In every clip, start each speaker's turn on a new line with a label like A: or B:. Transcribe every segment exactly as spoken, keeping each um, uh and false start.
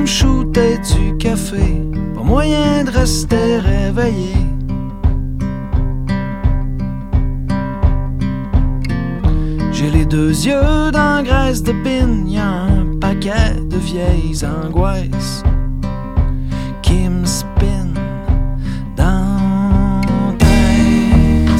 A: shooter du café, pas moyen de rester réveillé. J'ai les deux yeux dans graisse de pine, y'a un paquet de vieilles angoisses qui me spinent dans la tête.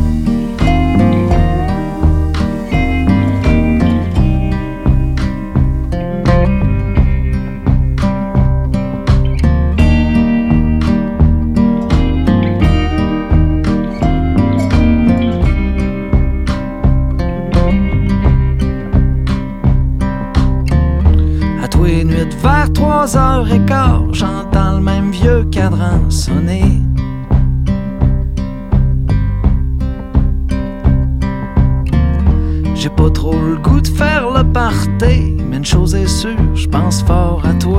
A: À tous les nuits vers trois heures et quart, j'entends le même vieux cadran sonner. J'ai pas trop le goût de faire le party, mais une chose est sûre, j'pense fort à toi.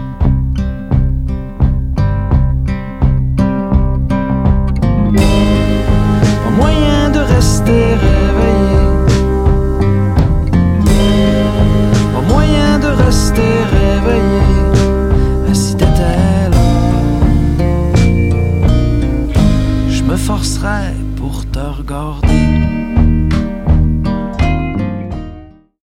A: Pas moyen de rester réveillé, pas moyen de rester réveillé. Si t'étais là, je me forcerais pour te regarder.